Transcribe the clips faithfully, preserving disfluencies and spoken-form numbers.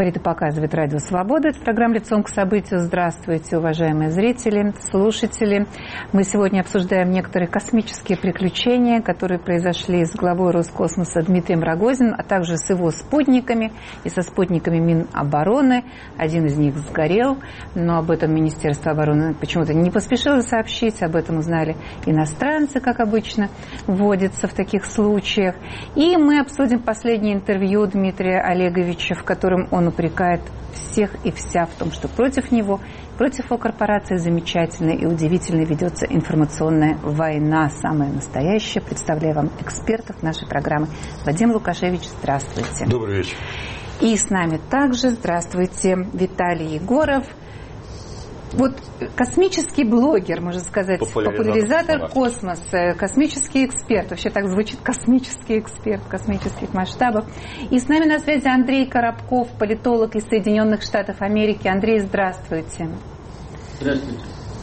Говорит и показывает Радио Свобода. Это программа «Лицом к событию». Здравствуйте, уважаемые зрители, слушатели. Мы сегодня обсуждаем некоторые космические приключения, которые произошли с главой Роскосмоса Дмитрием Рогозиным, а также с его спутниками и со спутниками Минобороны. Один из них сгорел, но об этом Министерство обороны почему-то не поспешило сообщить. Об этом узнали иностранцы, как обычно водится в таких случаях. И мы обсудим последнее интервью Дмитрия Олеговича, в котором он упрекает всех и вся в том, что против него, против его корпорации замечательной и удивительной ведется информационная война, самая настоящая. Представляю вам экспертов нашей программы. Вадим Лукашевич, здравствуйте. Добрый вечер. И с нами также, здравствуйте, Виталий Егоров. Вот космический блогер, можно сказать, популяризатор, популяризатор космоса, космический эксперт. Вообще так звучит космический эксперт космических масштабов. И с нами на связи Андрей Коробков, политолог из Соединенных Штатов Америки. Андрей, здравствуйте. Здравствуйте.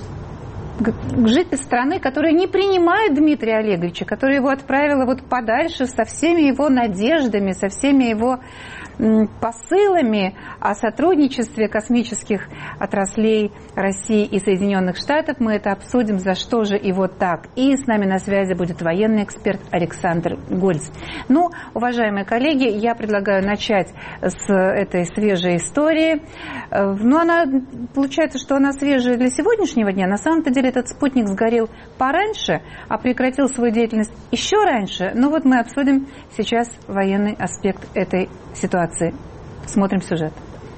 Житель страны, которая не принимает Дмитрия Олеговича, которая его отправила вот подальше со всеми его надеждами, со всеми его посылами о сотрудничестве космических отраслей России и Соединенных Штатов. Мы это обсудим, за что же и вот так. И с нами на связи будет военный эксперт Александр Гольц. Ну, уважаемые коллеги, я предлагаю начать с этой свежей истории. Ну, она, получается, что она свежая для сегодняшнего дня. На самом-то деле этот спутник сгорел пораньше, а прекратил свою деятельность еще раньше. Но вот мы обсудим сейчас военный аспект этой ситуации. Смотрим сюжет.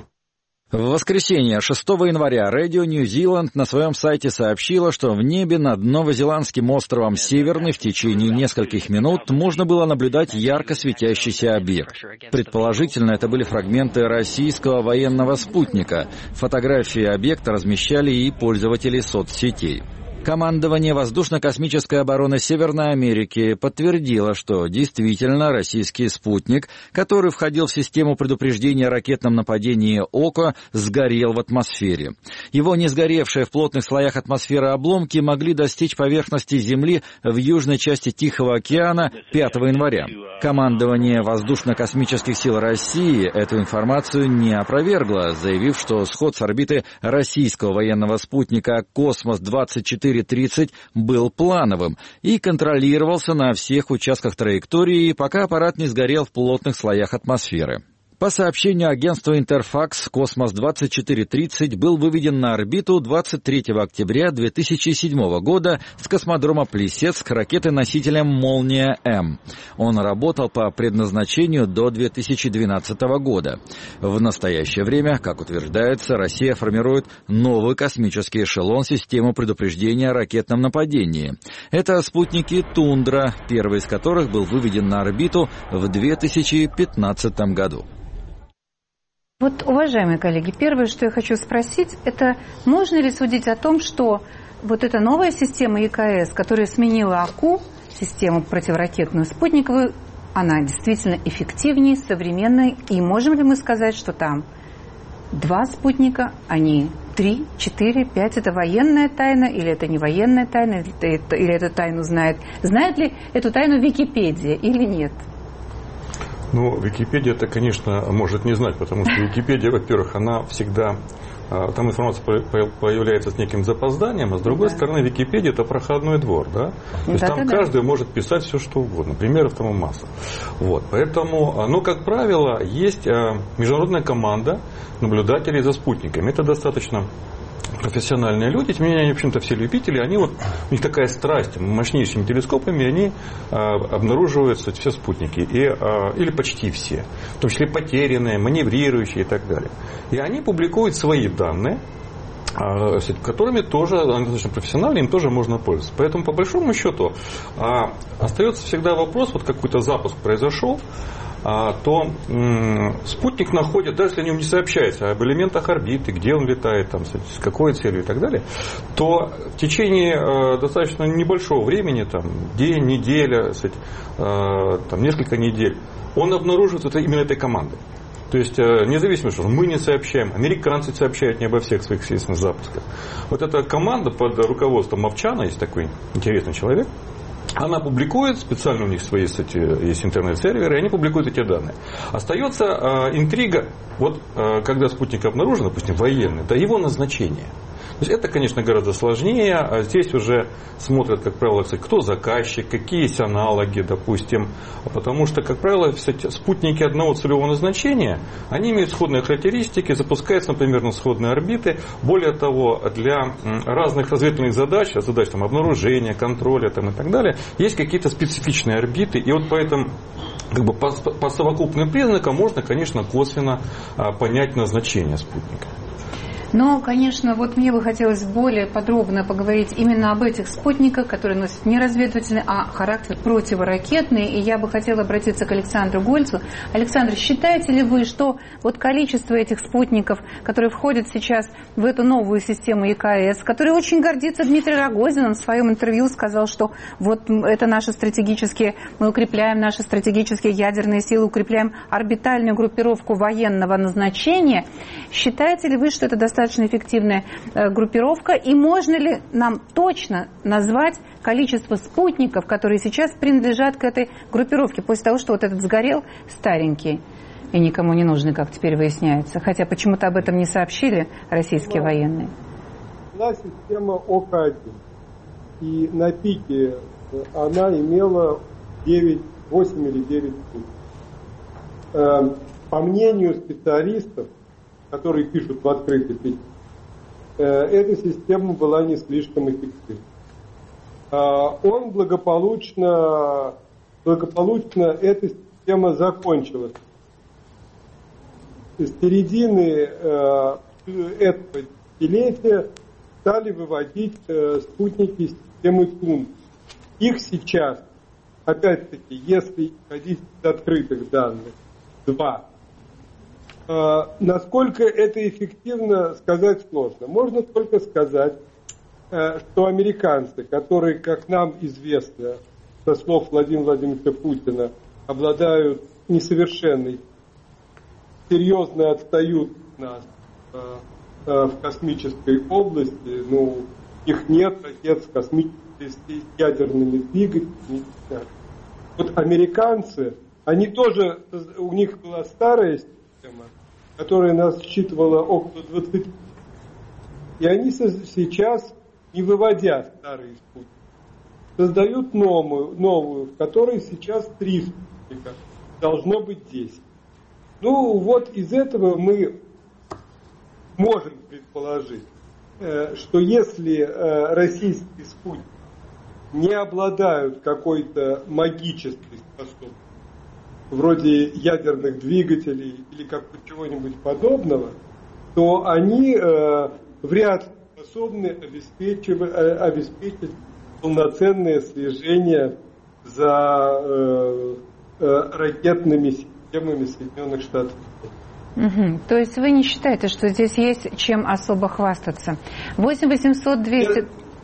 В воскресенье, шестого января, Radio New Zealand на своем сайте сообщила, что в небе над новозеландским островом Северный в течение нескольких минут можно было наблюдать ярко светящийся объект. Предположительно, это были фрагменты российского военного спутника. Фотографии объекта размещали и пользователи соцсетей. Командование воздушно-космической обороны Северной Америки подтвердило, что действительно российский спутник, который входил в систему предупреждения о ракетном нападении ОКО, сгорел в атмосфере. Его не сгоревшие в плотных слоях атмосферы обломки могли достичь поверхности Земли в южной части Тихого океана пятого января. Командование воздушно-космических сил России эту информацию не опровергло, заявив, что сход с орбиты российского военного спутника «Космос двадцать четыре тридцать» был плановым и контролировался на всех участках траектории, пока аппарат не сгорел в плотных слоях атмосферы. По сообщению агентства Интерфакс, «Космос двадцать четыре тридцать» был выведен на орбиту двадцать третьего октября две тысячи седьмого года с космодрома Плесецк ракетой-носителем «Молния-М». Он работал по предназначению до две тысячи двенадцатого года. В настоящее время, как утверждается, Россия формирует новый космический эшелон системы предупреждения о ракетном нападении. Это спутники «Тундра», первый из которых был выведен на орбиту в две тысячи пятнадцатом году. Вот, уважаемые коллеги, первое, что я хочу спросить, это можно ли судить о том, что вот эта новая система ЕКС, которая сменила АКУ, систему противоракетную спутниковую, она действительно эффективнее, современная, и можем ли мы сказать, что там два спутника, а не три, четыре, пять, это военная тайна или это не военная тайна, или, это, или эту тайну знает, знает ли эту тайну Википедия или нет? Ну, Википедия это, конечно, может не знать, потому что Википедия, во-первых, она всегда, там информация появляется с неким запозданием, а с другой да. стороны, Википедия это проходной двор, да? То есть да, там да, каждый да. может писать все, что угодно, примеров тому масса. Вот, поэтому, ну, как правило, есть международная команда наблюдателей за спутниками. Это достаточно профессиональные люди, тем не менее, они, в общем-то, все любители, они вот, у них такая страсть, мощнейшими телескопами они а, обнаруживают все спутники, и, а, или почти все, в том числе потерянные, маневрирующие и так далее. И они публикуют свои данные, а, которыми тоже, они достаточно профессиональные, им тоже можно пользоваться. Поэтому, по большому счету, а, остается всегда вопрос, вот какой-то запуск произошел, то спутник находит, даже если о нем не сообщается об элементах орбиты, где он летает, там, с какой целью и так далее, то в течение достаточно небольшого времени, там, день, неделя, там, несколько недель, он обнаружит это именно этой командой. То есть, независимо, что мы не сообщаем, американцы сообщают не обо всех своих, естественно, запусках. Вот эта команда под руководством Мовчана, есть такой интересный человек, Она публикует, специально у них свои, кстати, есть интернет-серверы, и они публикуют эти данные. Остается э, интрига, вот э, когда спутник обнаружен, допустим, военный, это его назначение. То есть это, конечно, гораздо сложнее. А здесь уже смотрят, как правило, кто заказчик, какие есть аналоги, допустим. Потому что, как правило, спутники одного целевого назначения, они имеют сходные характеристики, запускаются, например, на сходные орбиты. Более того, для разных разведывательных задач, задач там, обнаружения, контроля там, и так далее, есть какие-то специфичные орбиты. И вот поэтому как бы, по, по совокупным признакам можно, конечно, косвенно а, понять назначение спутника. Но, конечно, вот мне бы хотелось более подробно поговорить именно об этих спутниках, которые носят не разведывательный, а характер противоракетный. И я бы хотела обратиться к Александру Гольцу. Александр, считаете ли вы, что вот количество этих спутников, которые входят сейчас в эту новую систему Е Ка Эс, которой очень гордится Дмитрий Рогозин, он в своем интервью сказал, что вот это наши стратегические, мы укрепляем наши стратегические ядерные силы, укрепляем орбитальную группировку военного назначения. Считаете ли вы, что это достаточно достаточно эффективная группировка, и можно ли нам точно назвать количество спутников, которые сейчас принадлежат к этой группировке, после того, что вот этот сгорел старенький и никому не нужный, как теперь выясняется, хотя почему-то об этом не сообщили российские военные. Была система О К один, и на пике она имела девять, восемь или девять спутников. По мнению специалистов, которые пишут в открытый письме, эта система была не слишком эффективна. Он благополучно, благополучно эта система закончилась. С середины этого десятилетия стали выводить спутники системы Тун. Их сейчас, опять-таки, если исходить из открытых данных, два. Насколько это эффективно, сказать сложно. Можно только сказать, что американцы, которые, как нам известно, со слов Владимира Владимировича Путина, обладают несовершенной, серьезно отстают от нас в космической области, ну, их нет ракет с космическими, с ядерными двигателями. Вот американцы, они тоже, у них была старая система, которая нас считывала около двадцати. И они сейчас, не выводя старые спутники, создают новую, новую, в которой сейчас три спутника, должно быть десять. Ну вот из этого мы можем предположить, что если российские спутники не обладают какой-то магической способностью, вроде ядерных двигателей или как чего-нибудь подобного, то они э, вряд ли способны обеспечить, обеспечить полноценное слежение за э, э, ракетными системами Соединенных Штатов. Угу. То есть вы не считаете, что здесь есть чем особо хвастаться? восемь восемьсот двести...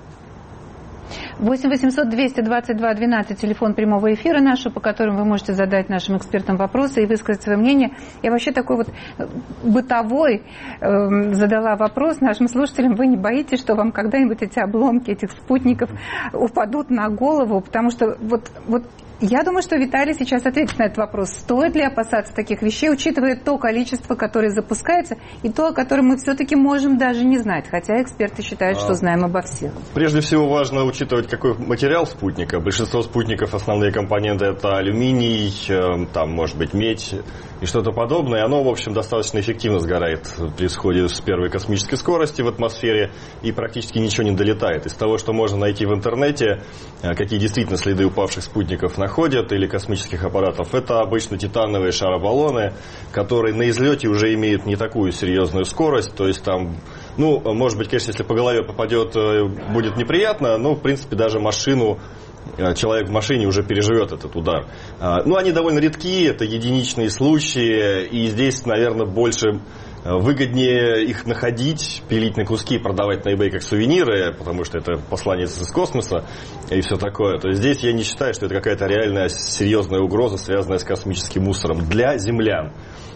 восемь восемьсот двести двадцать два двенадцать, телефон прямого эфира нашего, по которому вы можете задать нашим экспертам вопросы и высказать свое мнение. Я вообще такой вот бытовой э, задала вопрос нашим слушателям. Вы не боитесь, что вам когда-нибудь эти обломки этих спутников упадут на голову? Потому что вот, вот я думаю, что Виталий сейчас ответит на этот вопрос. Стоит ли опасаться таких вещей, учитывая то количество, которое запускается, и то, о котором мы все-таки можем даже не знать, хотя эксперты считают, что знаем обо всех. Прежде всего важно учитывать, какой материал спутника. Большинство спутников, основные компоненты — это алюминий, там, может быть, медь и что-то подобное. Оно, в общем, достаточно эффективно сгорает при сходе с первой космической скорости в атмосфере и практически ничего не долетает. Из того, что можно найти в интернете, какие действительно следы упавших спутников находят или космических аппаратов, это обычно титановые шаробаллоны, которые на излете уже имеют не такую серьезную скорость, то есть там, ну, может быть, конечно, если по голове попадет, будет неприятно, но, в принципе, даже машину, человек в машине уже переживет этот удар. Ну, они довольно редки, это единичные случаи, и здесь, наверное, больше выгоднее их находить, пилить на куски и продавать на eBay как сувениры, потому что это посланец из космоса и все такое. То есть здесь я не считаю, что это какая-то реальная серьезная угроза, связанная с космическим мусором для землян.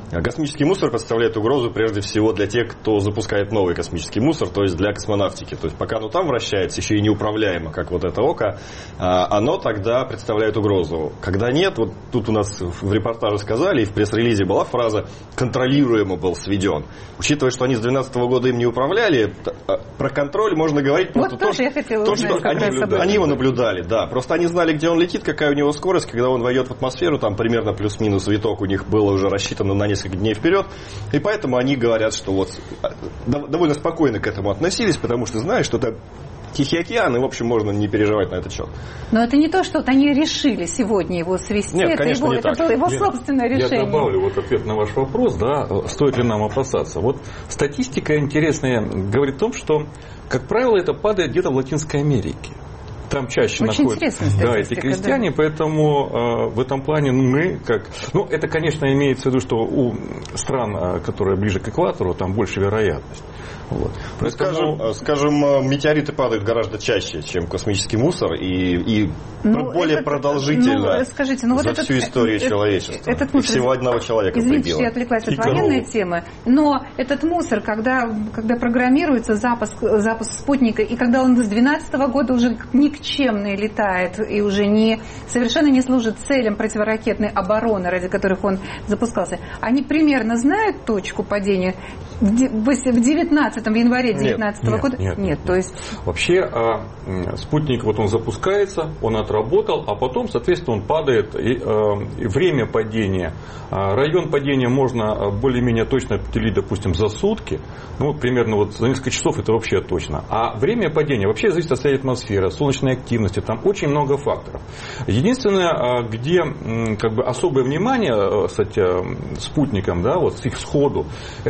Космический мусор представляет угрозу прежде всего для тех, кто запускает новый космический мусор, то есть для космонавтики. То есть пока оно там вращается, еще и неуправляемо, как вот это око, оно тогда представляет угрозу. Когда нет, вот тут у нас в репортаже сказали, и в пресс-релизе была фраза «контролируемо был сведен». Учитывая, что они с две тысячи двенадцатого года им не управляли, про контроль можно говорить вот просто то, то, я хотела то узнать, что они, они его наблюдали. Да. Просто они знали, где он летит, какая у него скорость, когда он войдет в атмосферу, там примерно плюс-минус виток у них было уже рассчитано на несколько дней вперед, и поэтому они говорят, что вот довольно спокойно к этому относились, потому что знают, что это Тихий океан, и, в общем, можно не переживать на этот счет. Но это не то, что вот они решили сегодня его свести. Нет, это конечно, его, не это так. было его Я, собственное решение. Я добавлю вот ответ на ваш вопрос, да, стоит ли нам опасаться. Вот статистика интересная говорит о том, что, как правило, это падает где-то в Латинской Америке. Там чаще Очень находятся да, эти крестьяне, да. Поэтому э, в этом плане мы как... Ну, это, конечно, имеется в виду, что у стран, которые ближе к экватору, там больше вероятность. Вот. Ну, скажем, скажем, метеориты падают гораздо чаще, чем космический мусор, и, и ну, более этот, продолжительно ну, скажите, ну, вот за этот, всю историю этот, человечества. Этот мусор, и всего одного человека извините, прибило. что я отвлеклась от и военной корову. темы, но этот мусор, когда, когда программируется запуск, запуск спутника, и когда он с две тысячи двенадцатого года уже никчемный летает, и уже не, совершенно не служит целям противоракетной обороны, ради которых он запускался, они примерно знают точку падения в девятнадцатом, в январе две тысячи девятнадцатого нет, года? Нет, нет, то есть... Вообще спутник, вот он запускается, он отработал, а потом, соответственно, он падает, и, и время падения, район падения можно более-менее точно определить, допустим, за сутки, ну, примерно вот за несколько часов это вообще точно. А время падения вообще зависит от состояния атмосферы, солнечной активности, там очень много факторов. Единственное, где как бы особое внимание, кстати, спутникам, да, вот с их сходу,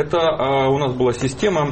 это у нас была система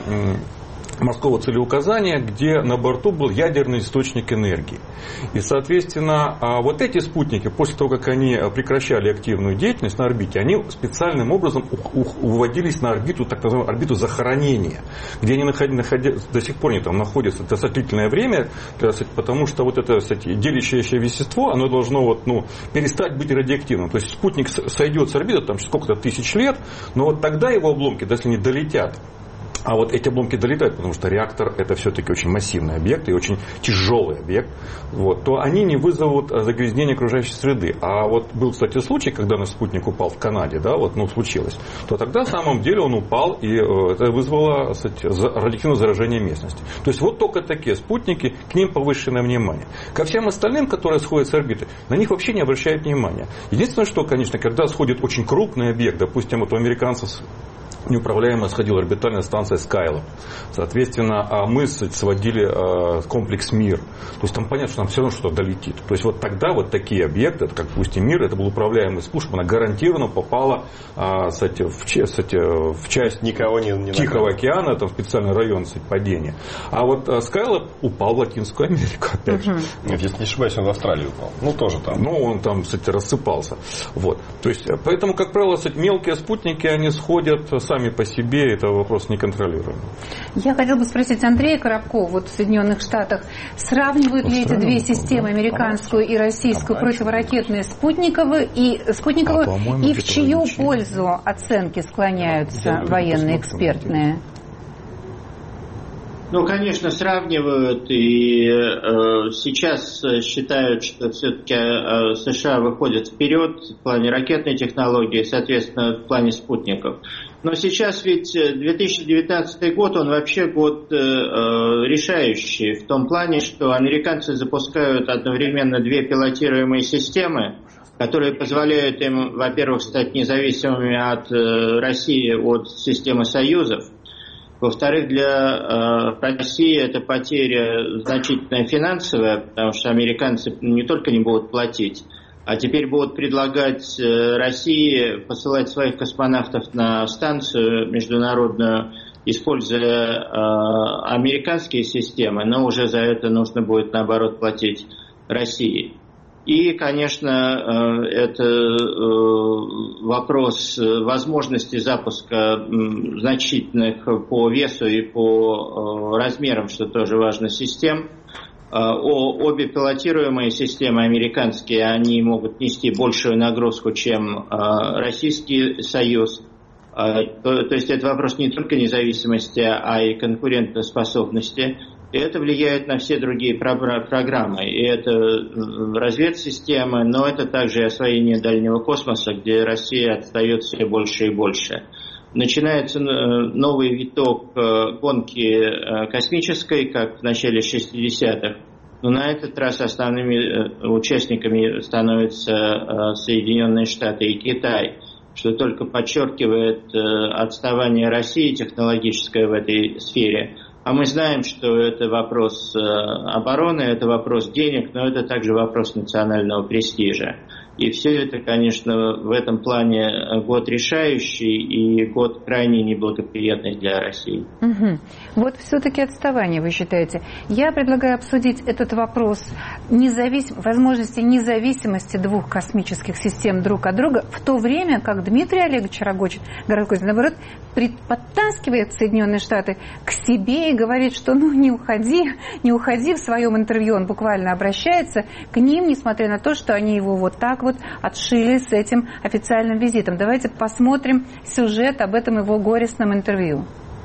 морского целеуказания, где на борту был ядерный источник энергии. И, соответственно, вот эти спутники, после того, как они прекращали активную деятельность на орбите, они специальным образом уводились на орбиту, так называемую орбиту захоронения, где они находят, до сих пор они там находятся достаточное время, потому что вот это, кстати, делящееся вещество, оно должно вот, ну, перестать быть радиоактивным. То есть спутник сойдет с орбиты там сколько-то тысяч лет, но вот тогда его обломки, если они долетят, а вот эти обломки долетают, потому что реактор это все-таки очень массивный объект и очень тяжелый объект, вот, то они не вызовут загрязнения окружающей среды. А вот был, кстати, случай, когда наш спутник упал в Канаде, да, вот, ну, случилось, то тогда на самом деле он упал, и это вызвало, кстати, радиоактивное заражение местности. То есть вот только такие спутники, к ним повышенное внимание. Ко всем остальным, которые сходят с орбиты, на них вообще не обращают внимания. Единственное, что, конечно, когда сходит очень крупный объект, допустим, вот у американцев неуправляемо сходила орбитальная станция Skylab. Соответственно, мы сводили комплекс МИР. То есть там понятно, что нам все равно что-то долетит. То есть вот тогда вот такие объекты, как пусть и МИР, это был управляемый спутник, она гарантированно попала кстати, в, кстати, в часть Никого не, не Тихого океана, там специальный район, кстати, падения. А вот Skylab упал в Латинскую Америку, опять же. Нет, если не ошибаюсь, он в Австралию упал. Ну, тоже там. Ну, он там, кстати, рассыпался. Вот. То есть, поэтому, как правило, кстати, мелкие спутники, они сходят сами по себе, это вопрос неконтролируемый. Я хотела бы спросить Андрея Коробкова, вот в Соединенных Штатах, сравнивают ли эти две системы, американскую и российскую, противоракетные спутниковые, и, спутниковую, а, и в чью пользу оценки склоняются военные, экспертные? Ну, конечно, сравнивают, и э, сейчас считают, что все-таки э, США выходят вперед в плане ракетной технологии, соответственно, в плане спутников. Но сейчас ведь две тысячи девятнадцатый год, он вообще год э, решающий, в том плане, что американцы запускают одновременно две пилотируемые системы, которые позволяют им, во-первых, стать независимыми от э, России, от системы союзов. Во-вторых, для э, России это потеря значительная финансовая, потому что американцы не только не будут платить, а теперь будут предлагать э, России посылать своих космонавтов на станцию международную, используя э, американские системы, но уже за это нужно будет, наоборот, платить России. И, конечно, это вопрос возможности запуска значительных по весу и по размерам, что тоже важно, систем. Обе пилотируемые системы американские, они могут нести большую нагрузку, чем Российский Союз. То, то есть это вопрос не только независимости, а и конкурентоспособности. И это влияет на все другие программы. И это разведсистемы, но это также и освоение дальнего космоса, где Россия отстает все больше и больше. Начинается новый виток гонки космической, как в начале шестидесятых. Но на этот раз основными участниками становятся Соединенные Штаты и Китай, что только подчеркивает отставание России технологическое в этой сфере. А мы знаем, что это вопрос обороны, это вопрос денег, но это также вопрос национального престижа. И все это, конечно, в этом плане год решающий и год крайне неблагоприятный для России. Угу. Вот все-таки отставание, вы считаете. Я предлагаю обсудить этот вопрос независим... возможности независимости двух космических систем друг от друга, в то время как Дмитрий Олегович Рогозин, наоборот, подтаскивает Соединенные Штаты к себе и говорит, что ну не уходи, не уходи в своем интервью. Он буквально обращается к ним, несмотря на то, что они его вот так вот отшили с этим официальным визитом. Давайте посмотрим сюжет об этом его горестном интервью.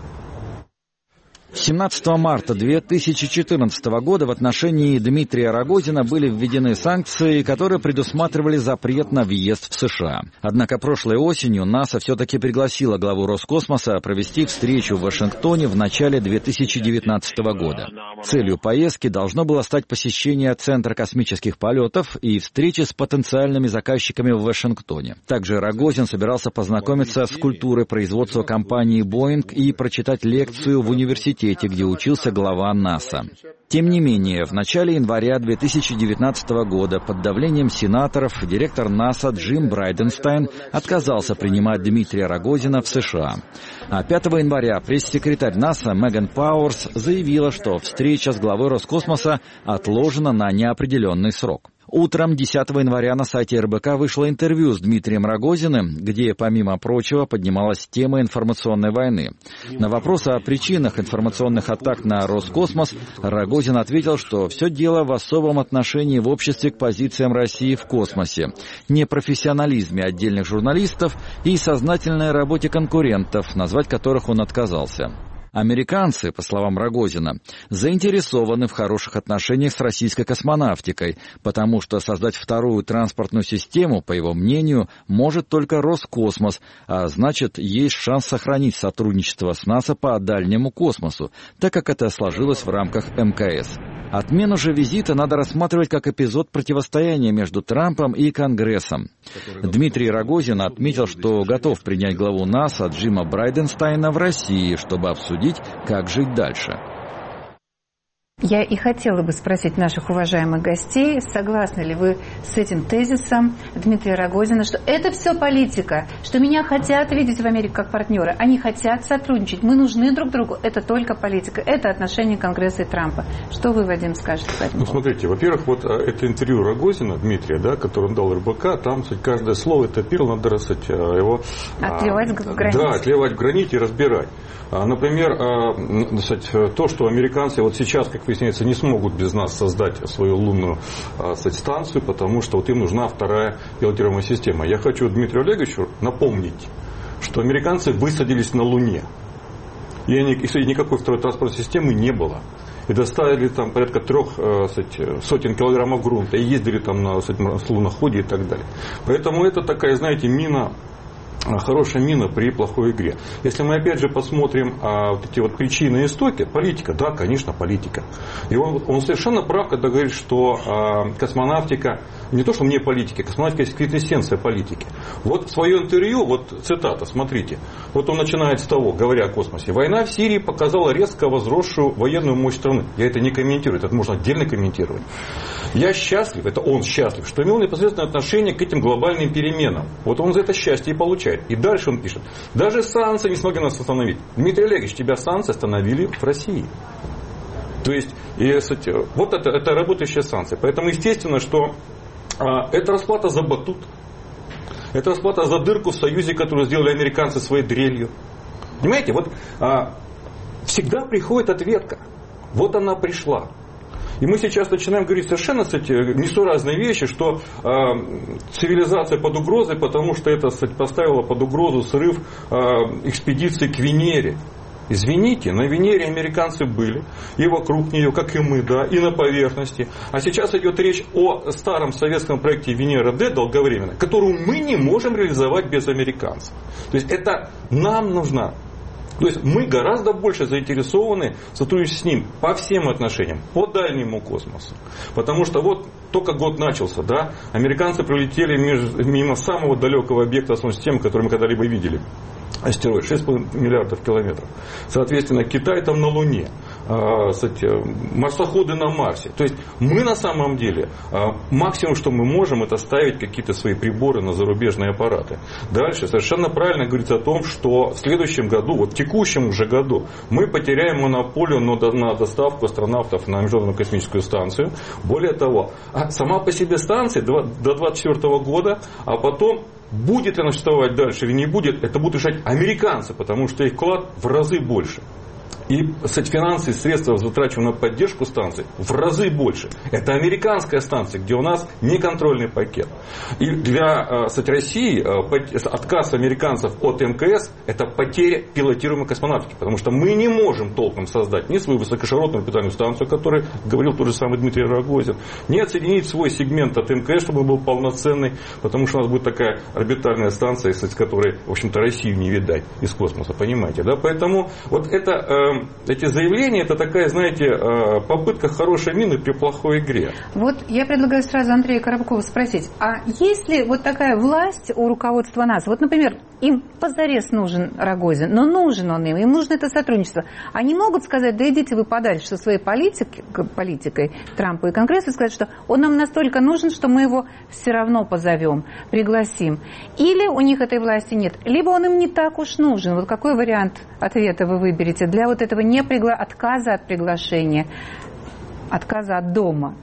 семнадцатого марта две тысячи четырнадцатого года в отношении Дмитрия Рогозина были введены санкции, которые предусматривали запрет на въезд в США. Однако прошлой осенью НАСА все-таки пригласила главу Роскосмоса провести встречу в Вашингтоне в начале две тысячи девятнадцатого года. Целью поездки должно было стать посещение Центра космических полетов и встречи с потенциальными заказчиками в Вашингтоне. Также Рогозин собирался познакомиться с культурой производства компании Boeing и прочитать лекцию в университете, где учился глава НАСА. Тем не менее, в начале января две тысячи девятнадцатого года под давлением сенаторов директор НАСА Джим Брайденстайн отказался принимать Дмитрия Рогозина в США. А пятого января пресс-секретарь НАСА Меган Пауэрс заявила, что встреча с главой Роскосмоса отложена на неопределенный срок. Утром десятого января на сайте эр бэ ка вышло интервью с Дмитрием Рогозиным, где, помимо прочего, поднималась тема информационной войны. На вопрос о причинах информационных атак на Роскосмос Рогозин ответил, что все дело в особом отношении в обществе к позициям России в космосе, непрофессионализме отдельных журналистов и сознательной работе конкурентов, назвать которых он отказался. Американцы, по словам Рогозина, заинтересованы в хороших отношениях с российской космонавтикой, потому что создать вторую транспортную систему, по его мнению, может только Роскосмос, а значит, есть шанс сохранить сотрудничество с НАСА по дальнему космосу, так как это сложилось в рамках эм ка эс. Отмену же визита надо рассматривать как эпизод противостояния между Трампом и Конгрессом. Дмитрий Рогозин отметил, что готов принять главу НАСА Джима Брайденстайна в России, чтобы обсудить, как жить дальше. Я и хотела бы спросить наших уважаемых гостей, согласны ли вы с этим тезисом Дмитрия Рогозина, что это все политика, что меня хотят видеть в Америке как партнера, они хотят сотрудничать, мы нужны друг другу, это только политика, это отношение Конгресса и Трампа. Что вы, Вадим, скажете по этому? Ну, смотрите, во-первых, вот это интервью Рогозина, Дмитрия, да, который он дал эр бэ ка, там кстати, каждое слово, это пир, надо рассать, его... Отливать а, в границе. Да, отливать в границе и разбирать. Например, то, что американцы вот сейчас, как выясняется, не смогут без нас создать свою лунную кстати, станцию, потому что вот им нужна вторая пилотируемая система. Я хочу Дмитрию Олеговичу напомнить, что американцы высадились на Луне. И, они, и никакой второй транспортной системы не было. И доставили там порядка трех кстати, сотен килограммов грунта. И ездили там на кстати, луноходе и так далее. Поэтому это такая, знаете, мина... хорошая мина при плохой игре. Если мы опять же посмотрим а, вот эти вот причины и истоки, политика, да, конечно, политика. И он, он совершенно прав, когда говорит, что а, космонавтика, не то, что мне политика, космонавтика есть квинтэссенция политики. Вот в свое интервью, вот цитата, смотрите, вот он начинает с того, говоря о космосе. Война в Сирии показала резко возросшую военную мощь страны. Я это не комментирую, это можно отдельно комментировать. Я счастлив, это он счастлив, что имел непосредственное отношение к этим глобальным переменам. Вот он за это счастье и получает. И дальше он пишет. Даже санкции не смогли нас остановить. Дмитрий Олегович, тебя санкции остановили в России. То есть, и, кстати, вот это, это работающая санкция. Поэтому естественно, что а, это расплата за батут. Это расплата за дырку в союзе, которую сделали американцы своей дрелью. Понимаете, вот а, всегда приходит ответка. Вот она пришла. И мы сейчас начинаем говорить совершенно, кстати, несуразные вещи, что э, цивилизация под угрозой, потому что это, кстати, поставило под угрозу срыв э, экспедиции к Венере. Извините, на Венере американцы были, и вокруг нее, как и мы, да, и на поверхности. А сейчас идет речь о старом советском проекте Венера-Д долговременно, которую мы не можем реализовать без американцев. То есть это нам нужна. То есть мы гораздо больше заинтересованы сотрудничать с ним по всем отношениям, по дальнему космосу. Потому что вот только год начался, да, американцы пролетели мимо самого далекого объекта Солнечной системы, который мы когда-либо видели. Астероид, шесть с половиной миллиардов километров. Соответственно, Китай там на Луне, э, кстати, марсоходы на Марсе. То есть мы на самом деле э, максимум, что мы можем, это ставить какие-то свои приборы на зарубежные аппараты. Дальше совершенно правильно говорится о том, что в следующем году, вот в текущем уже году, мы потеряем монополию на доставку астронавтов на Международную космическую станцию. Более того, сама по себе станция до две тысячи двадцать четвёртого года, а потом будет ли она существовать дальше или не будет, это будут решать американцы, потому что их вклад в разы больше. И, кстати, финансы и средства, затраченные на поддержку станции, в разы больше. Это американская станция, где у нас неконтрольный пакет. И для, кстати, России отказ американцев от МКС – это потеря пилотируемой космонавтики. Потому что мы не можем толком создать ни свою высокоширотную орбитальную станцию, о которой говорил тот же самый Дмитрий Рогозин, ни отсоединить свой сегмент от МКС, чтобы он был полноценный, потому что у нас будет такая орбитальная станция, с которой, в общем-то, Россию не видать из космоса, понимаете, да? Поэтому вот это... Эти заявления, это такая, знаете, попытка хорошей мины при плохой игре. Вот я предлагаю сразу Андрея Коробкова спросить, а есть ли вот такая власть у руководства НАСА? Вот, например, им позарез нужен Рогозин, но нужен он им, им нужно это сотрудничество. Они могут сказать, да идите вы подальше со своей политикой, политикой Трампа и Конгресса, и сказать, что он нам настолько нужен, что мы его все равно позовем, пригласим. Или у них этой власти нет, либо он им не так уж нужен. Вот какой вариант ответа вы выберете для вот этого не пригла... отказа от приглашения, отказа от дома?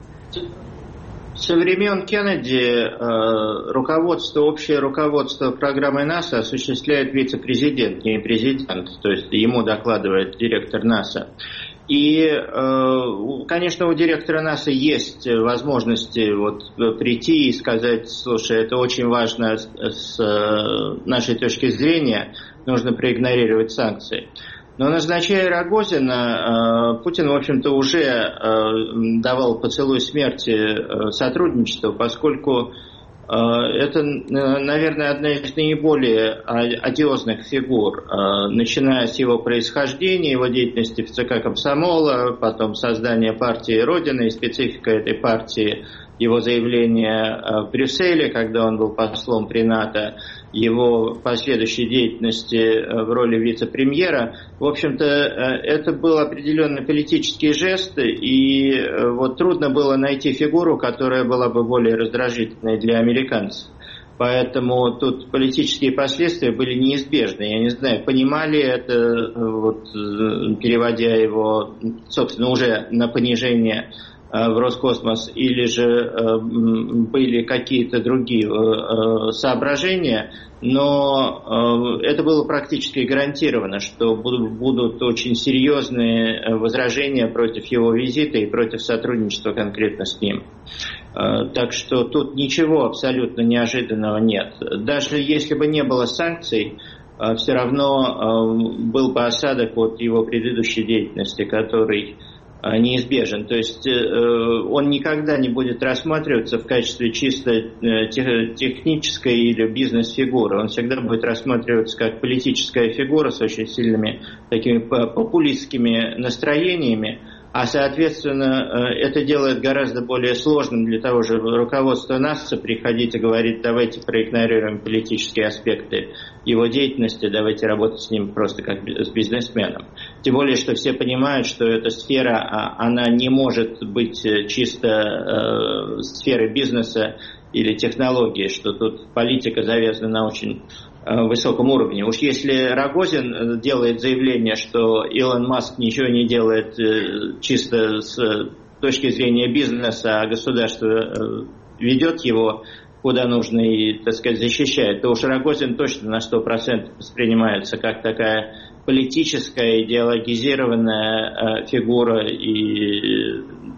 Со времен Кеннеди э, руководство, общее руководство программой НАСА осуществляет вице-президент, не президент, то есть ему докладывает директор НАСА. И, э, конечно, у директора НАСА есть возможности вот прийти и сказать, слушай, это очень важно с, с нашей точки зрения, нужно проигнорировать санкции. Но назначая Рогозина, Путин, в общем-то, уже давал поцелуй смерти сотрудничеству, поскольку это, наверное, одна из наиболее одиозных фигур, начиная с его происхождения, его деятельности в ЦК Комсомола, потом создание партии Родина и специфика этой партии, его заявление в Брюсселе, когда он был послом при НАТО, его последующей деятельности в роли вице-премьера. В общем-то, это был определенный политический жест, и вот трудно было найти фигуру, которая была бы более раздражительной для американцев. Поэтому тут политические последствия были неизбежны. Я не знаю, понимали это, вот, переводя его, собственно, уже на понижение в Роскосмос, или же были какие-то другие соображения, но это было практически гарантировано, что будут очень серьезные возражения против его визита и против сотрудничества конкретно с ним. Так что тут ничего абсолютно неожиданного нет. Даже если бы не было санкций, все равно был бы осадок от его предыдущей деятельности, который неизбежен. То есть он никогда не будет рассматриваться в качестве чисто технической или бизнес-фигуры. Он всегда будет рассматриваться как политическая фигура с очень сильными такими популистскими настроениями. А, соответственно, это делает гораздо более сложным для того же руководства НАСА приходить и говорить, давайте проигнорируем политические аспекты его деятельности, давайте работать с ним просто как с бизнесменом. Тем более, что все понимают, что эта сфера, она не может быть чисто э, сферой бизнеса или технологии, что тут политика завязана на очень высоком уровне. Уж если Рогозин делает заявление, что Илон Маск ничего не делает чисто с точки зрения бизнеса, а государство ведет его куда нужно и, так сказать, защищает, то уж Рогозин точно на сто процентов воспринимается как такая политическая, идеологизированная фигура и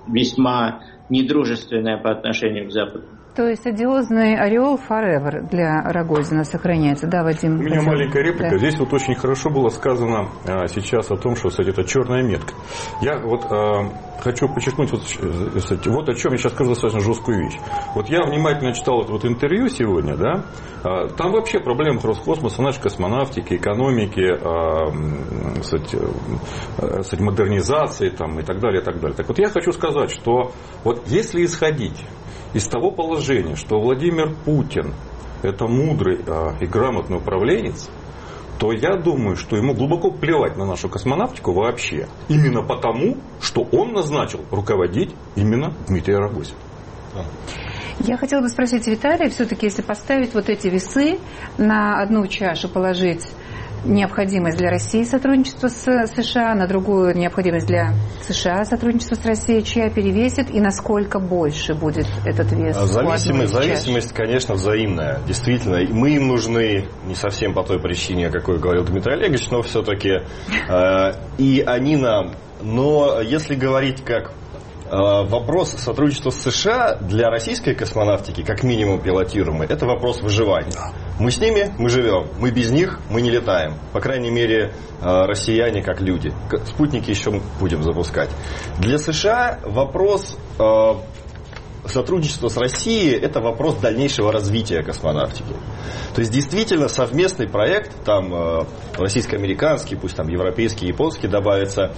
весьма недружественная по отношению к Западу. То есть одиозный ореол forever для Рогозина сохраняется, да, Вадим? У меня Вадим? маленькая реплика. Да. Здесь вот очень хорошо было сказано а, сейчас о том, что, кстати, это черная метка. Я вот а, хочу подчеркнуть вот, кстати, вот о чем я сейчас скажу достаточно жесткую вещь. Вот я внимательно читал это вот интервью сегодня, да, а, там вообще проблемы Роскосмоса, нашей космонавтики, экономики, а, кстати, кстати, модернизации там, и так далее, и так далее. Так вот я хочу сказать, что вот если исходить из того положения, что Владимир Путин это мудрый э, и грамотный управленец, то я думаю, что ему глубоко плевать на нашу космонавтику вообще. Именно потому, что он назначил руководить именно Дмитрия Рогозина. Я хотела бы спросить Виталия, все-таки, если поставить вот эти весы на одну чашу, положить необходимость для России сотрудничества с США, на другую необходимость для США сотрудничества с Россией, чья перевесит и насколько больше будет этот вес? Зависимость, зависимость, конечно, взаимная. Действительно, мы им нужны не совсем по той причине, о какой говорил Дмитрий Олегович, но все-таки э, и они нам. Но если говорить как вопрос сотрудничества с США для российской космонавтики, как минимум пилотируемый, это вопрос выживания. Мы с ними, мы живем. Мы без них, мы не летаем. По крайней мере, россияне как люди. Спутники еще будем запускать. Для США вопрос сотрудничества с Россией – это вопрос дальнейшего развития космонавтики. То есть, действительно, совместный проект, там российско-американский, пусть там европейский, японский добавится,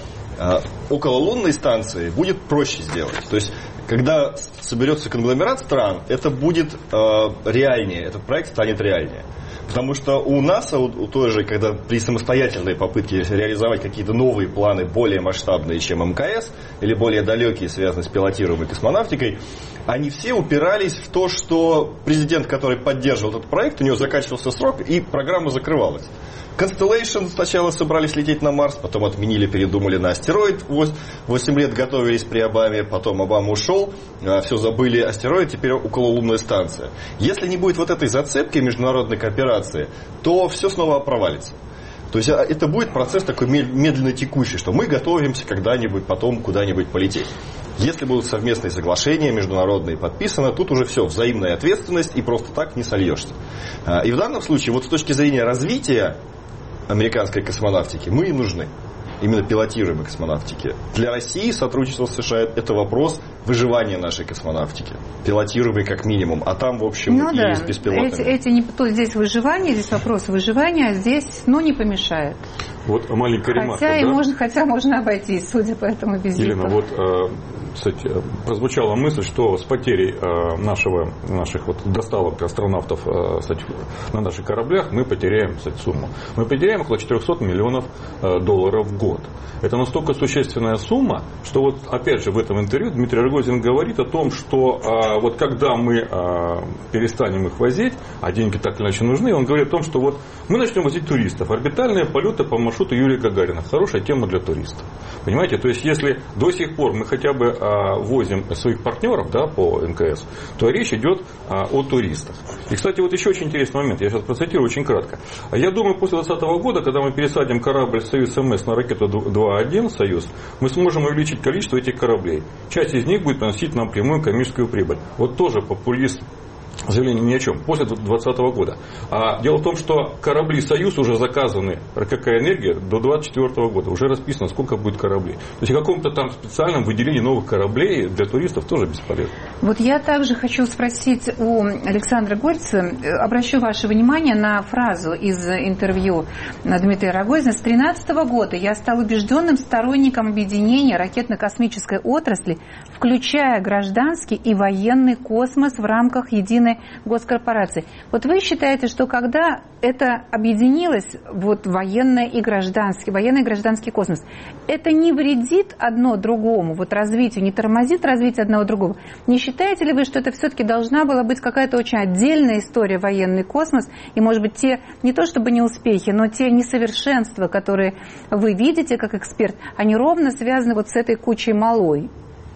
около лунной станции будет проще сделать. То есть, когда соберется конгломерат стран, это будет э, реальнее, этот проект станет реальнее. Потому что у НАСА, у, у той же, когда при самостоятельной попытке реализовать какие-то новые планы, более масштабные, чем МКС, или более далекие, связанные с пилотируемой космонавтикой, они все упирались в то, что президент, который поддерживал этот проект, у него заканчивался срок, и программа закрывалась. Constellation сначала собрались лететь на Марс, потом отменили, передумали на астероид. восемь лет готовились при Обаме, потом Обама ушел, все забыли астероид, теперь окололунная станция. Если не будет вот этой зацепки международной кооперации, то все снова провалится. То есть это будет процесс такой медленно текущий, что мы готовимся когда-нибудь потом куда-нибудь полететь. Если будут совместные соглашения международные подписаны, тут уже все, взаимная ответственность, и просто так не сольешься. И в данном случае, вот с точки зрения развития американской космонавтики, мы и нужны. Именно пилотируемой космонавтики. Для России сотрудничество с США – это вопрос выживания нашей космонавтики. Пилотируемой как минимум. А там, в общем, ну, и да. с беспилотными. Эти, эти не, то здесь выживание, здесь вопрос выживания, а здесь, ну, не помешает. Вот маленькая ремарка. Хотя, да? и можно, хотя можно обойтись, судя по этому визиту. Елена, вот, кстати, прозвучала мысль, что с потерей нашего, наших вот доставок астронавтов, кстати, на наших кораблях мы потеряем, кстати, сумму. Мы потеряем около четыреста миллионов долларов в год. Это настолько существенная сумма, что вот опять же в этом интервью Дмитрий Рогозин говорит о том, что а, вот когда мы а, перестанем их возить, а деньги так или иначе нужны, он говорит о том, что вот мы начнем возить туристов. Орбитальные полеты по маршруту Юрия Гагарина. Хорошая тема для туристов. Понимаете? То есть, если до сих пор мы хотя бы а, возим своих партнеров, да, по МКС, то речь идет а, о туристах. И, кстати, вот еще очень интересный момент. Я сейчас процитирую очень кратко. Я думаю, после двадцатого года, когда мы пересадим корабль Союз МС на ракету два один Союз, мы сможем увеличить количество этих кораблей. Часть из них будет приносить нам прямую коммерческую прибыль. Вот тоже популист заявление ни о чем. После двадцатого года. А дело в том, что корабли «Союз» уже заказаны, какая энергия, до двадцать четвёртого года. Уже расписано, сколько будет кораблей. То есть, о каком-то там специальном выделении новых кораблей для туристов тоже бесполезно. Вот я также хочу спросить у Александра Гольца, обращу ваше внимание на фразу из интервью Дмитрия Рогозина. С две тысячи тринадцатого года я стал убежденным сторонником объединения ракетно-космической отрасли, включая гражданский и военный космос в рамках единой госкорпорации. Вот вы считаете, что когда это объединилось, вот военное и гражданский, военный и гражданский космос, это не вредит одно другому, вот развитию, не тормозит развитие одного другого? Не считаете ли вы, что это все-таки должна была быть какая-то очень отдельная история военный космос, и, может быть, те, не то чтобы неуспехи, но те несовершенства, которые вы видите как эксперт, они ровно связаны вот с этой кучей малой?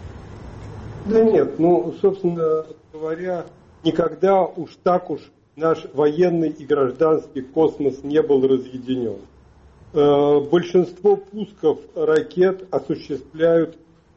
Да нет, ну, собственно говоря, никогда уж так уж наш военный и гражданский космос не был разъединен. Большинство пусков ракет осуществляют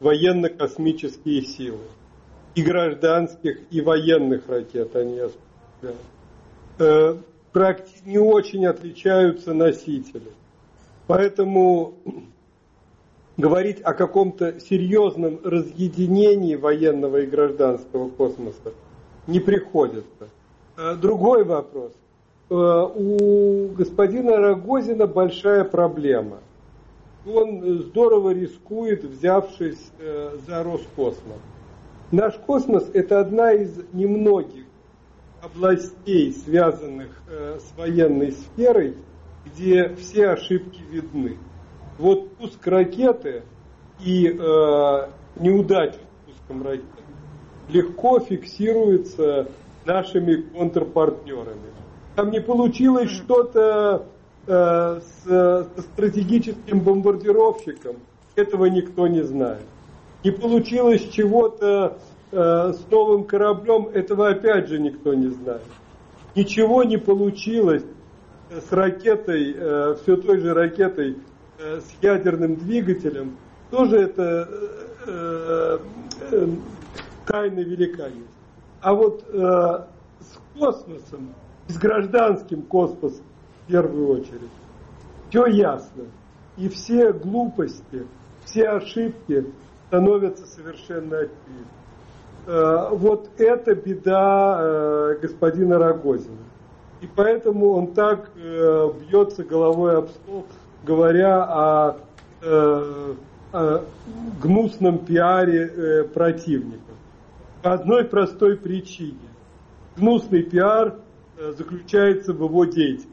военно-космические силы. И гражданских, и военных ракет они осуществляют. Не очень отличаются носители. Поэтому говорить о каком-то серьезном разъединении военного и гражданского космоса не приходится. Другой вопрос. У господина Рогозина большая проблема. Он здорово рискует, взявшись за Роскосмос. Наш космос – это одна из немногих областей, связанных с военной сферой, где все ошибки видны. Вот пуск ракеты и э, неудача с пуском ракеты легко фиксируется нашими контрпартнерами. Там не получилось что-то э, с, со стратегическим бомбардировщиком, этого никто не знает. Не получилось чего-то э, с новым кораблем, этого опять же никто не знает. Ничего не получилось с ракетой, э, все той же ракетой э, с ядерным двигателем, тоже это э, э, тайна велика есть. А вот э, с космосом, с гражданским космосом в первую очередь, все ясно. И все глупости, все ошибки становятся совершенно очевидны. Э, вот это беда э, господина Рогозина. И поэтому он так э, бьется головой об стол, говоря о, э, о гнусном пиаре э, противников. По одной простой причине. Гнусный пиар э, заключается в его деятельности.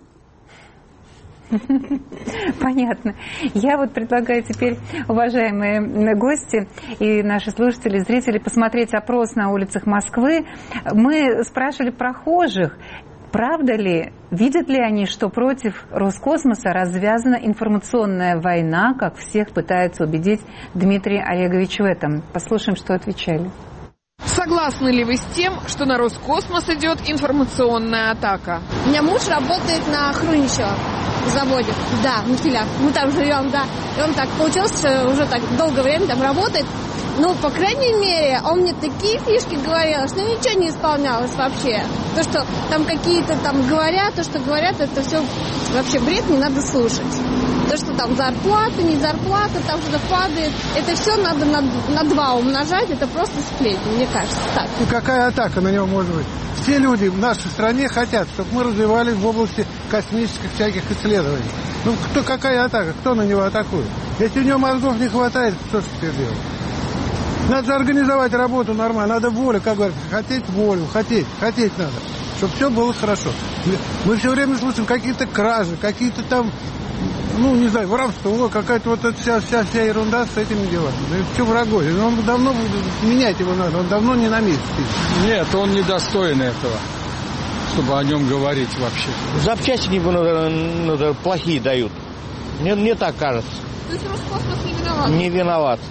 Понятно. Я вот предлагаю теперь, уважаемые гости и наши слушатели, зрители, посмотреть опрос на улицах Москвы. Мы спрашивали прохожих, правда ли, видят ли они, что против Роскосмоса развязана информационная война, как всех пытается убедить Дмитрий Олегович в этом. Послушаем, что отвечали. Согласны ли вы с тем, что на Роскосмос идет информационная атака? У меня муж работает на Хруничево заводе, да, на филях. Мы там живем, да. И он так получилось, что уже так долгое время там работает. Ну, по крайней мере, он мне такие фишки говорил, что ничего не исполнялось вообще. То, что там какие-то там говорят, то, что говорят, это все вообще бред, не надо слушать. То, что там зарплата, не зарплата, там что-то падает, это все надо на, на два умножать, это просто сплетни, мне кажется, так. И какая атака на него может быть? Все люди в нашей стране хотят, чтобы мы развивались в области космических всяких исследований. Ну, кто, какая атака? Кто на него атакует? Если у него мозгов не хватает, что же теперь делать? Надо же организовать работу нормально, надо воля, как говорят, хотеть волю, хотеть, хотеть надо, чтобы все было хорошо. Мы все время слышим какие-то кражи, какие-то там, ну, не знаю, воровство, какая-то вот эта вся, вся, вся ерунда с этими делами. В чем Рогозин? Он давно, менять его надо, он давно не на месте. Нет, он недостоин этого, чтобы о нем говорить вообще. Запчасти надо, надо, плохие дают. Мне, мне так кажется. То есть Роскосмос не виноват? Не виноват.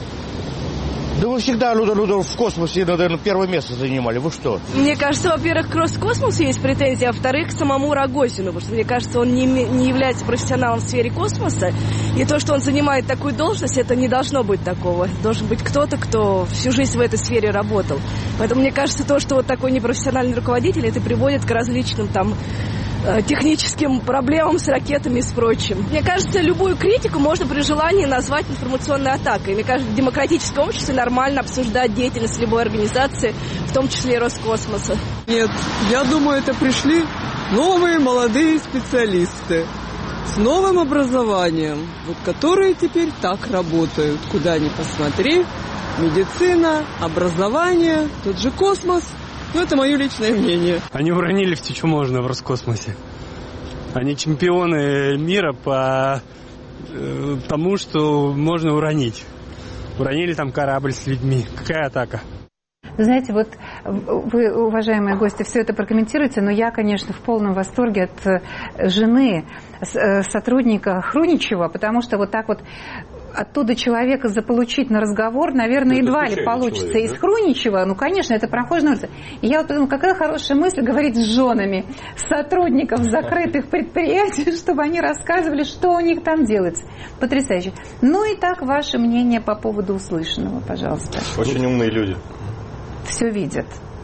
Да вы всегда ну, ну, в космосе, наверное, первое место занимали. Вы что? Мне кажется, во-первых, к Роскосмосу есть претензии, а во-вторых, к самому Рогозину. Потому что, мне кажется, он не, не является профессионалом в сфере космоса. И то, что он занимает такую должность, это не должно быть такого. Должен быть кто-то, кто всю жизнь в этой сфере работал. Поэтому, мне кажется, то, что вот такой непрофессиональный руководитель, это приводит к различным там техническим проблемам с ракетами и с прочим. Мне кажется, любую критику можно при желании назвать информационной атакой. Мне кажется, в демократическом обществе нормально обсуждать деятельность любой организации, в том числе и Роскосмоса. Нет, я думаю, это пришли новые молодые специалисты с новым образованием, вот, которые теперь так работают. Куда ни посмотри, медицина, образование, тот же космос. Ну, это мое личное мнение. Они уронили все, что можно в Роскосмосе. Они чемпионы мира по э, тому, что можно уронить. Уронили там корабль с людьми. Какая атака? Знаете, вот вы, уважаемые гости, все это прокомментируете, но я, конечно, в полном восторге от жены сотрудника Хруничева, потому что вот так вот оттуда человека заполучить на разговор, наверное, это едва ли получится. Человек, Из да? Хруничева, ну, конечно, это прохожий на улице. И я вот подумала, какая хорошая мысль говорить с женами сотрудников закрытых предприятий, чтобы они рассказывали, что у них там делается. Потрясающе. Ну и так, ваше мнение по поводу услышанного, пожалуйста. Очень умные люди. Все видят.